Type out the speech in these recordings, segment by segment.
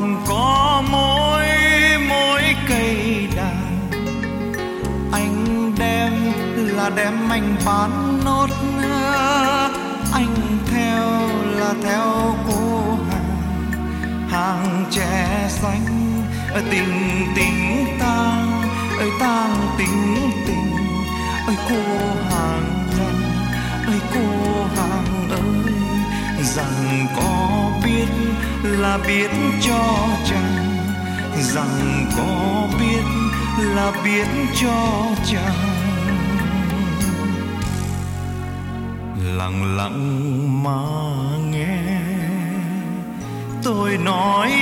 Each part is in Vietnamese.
còn có mỗi cây đàn. Anh đem là đem anh bán nốt, anh theo là theo cô hàng tre xanh. Tình tình tang ơi tang tình tình ơi cô hàng rằng ơi cô hàng ơi, rằng có biết là biết cho chàng, rằng có biết là biết cho chàng. Lặng lặng mà nghe tôi nói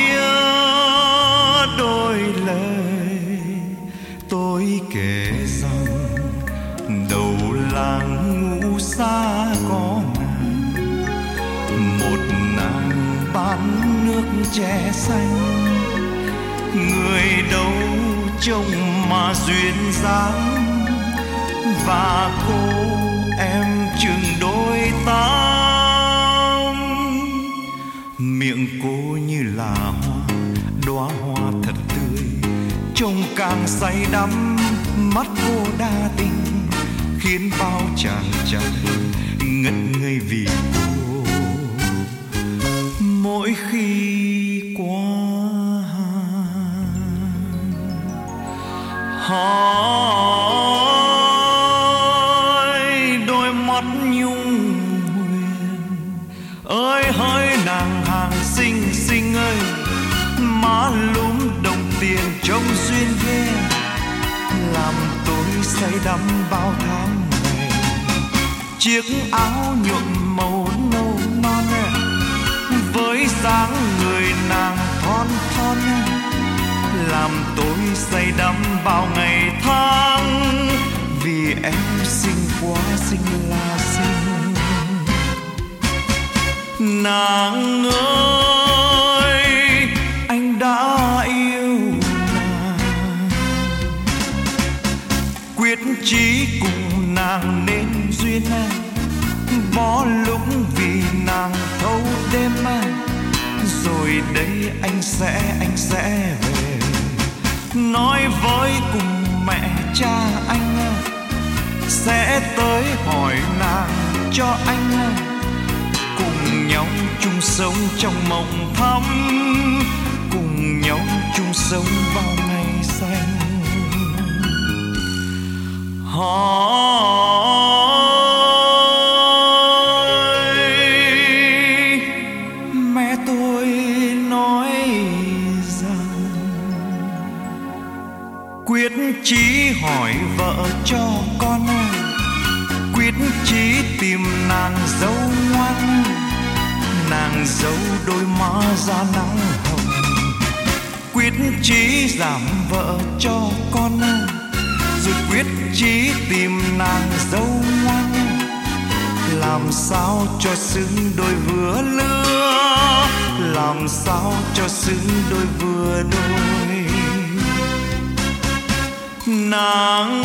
đôi lời, tôi kể rằng đầu làng Ngũ Sa có nàng, một nàng bán nước tre xanh. Người đâu trông mà duyên dáng, và cô em chừng đôi tám. Miệng cô như là hoa, đóa hoa thật tươi, trông càng say đắm. Mắt cô đa tình, khiến bao chàng trai ngất ngây vì cô. Mỗi khi qua hỏi đôi mắt nhung huyền ơi, hỡi nàng hàng xinh xinh ơi, má lúm đồng tiền trông duyên ghê, làm tôi say đắm bao tháng ngày. Chiếc áo nhuộm màu nâu non với dáng người nàng thon thon, làm tôi say đắm bao ngày tháng. Vì em xinh quá xinh là xinh. Nàng ơi anh đã yêu nàng, quyết chí cùng nàng nên duyên, bỏ lúc vì nàng thâu đêm. Rồi đây anh sẽ về, nói với cùng mẹ cha anh, sẽ tới hỏi nàng cho anh, cùng nhau chung sống trong mộng thắm, cùng nhau chung sống bao ngày xanh. Mẹ tôi nói rằng quyết chí hỏi vợ cho con, quyết chí tìm nàng dâu ngoan, nàng dâu đôi má da nắng hồng. Quyết chí giảm vợ cho con, rồi quyết chí tìm nàng dâu ngoan, làm sao cho xứng đôi vừa lứa, làm sao cho xứng đôi vừa đôi. Nàng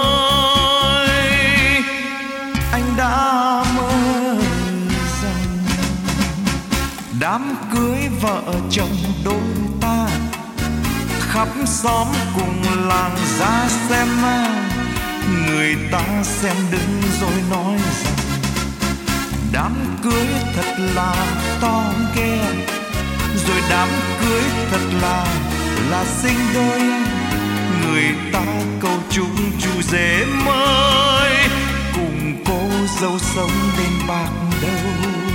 ơi anh đã mơ rằng đám cưới vợ chồng đôi ta, khắp xóm cùng làng ra xem, người ta xem đứng rồi nói rằng đám cưới thật là to ghê, rồi đám cưới thật là sinh đôi. Người ta cầu chúc chú rể mới cùng cô dâu sống bên bạc đầu.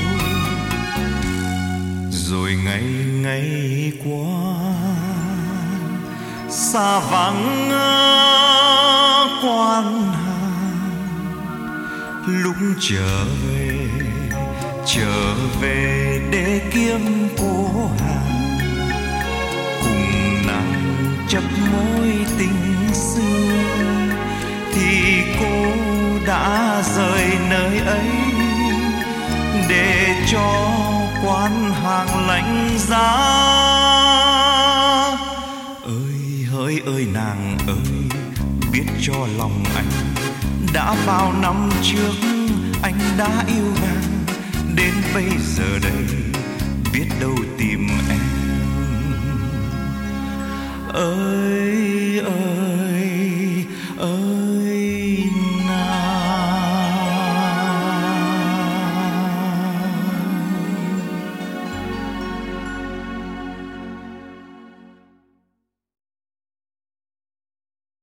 Rồi ngày ngày qua xa vắng quan hàng, lúc trở về để kiếm cô hàng, cùng nàng chấp mối tình xưa, thì cô đã rời nơi ấy để cho quan hàng lạnh giá. Ơi hỡi ơi nàng ơi, biết cho lòng anh đã bao năm trước anh đã yêu nàng, đến bây giờ đây biết đâu tìm em. ở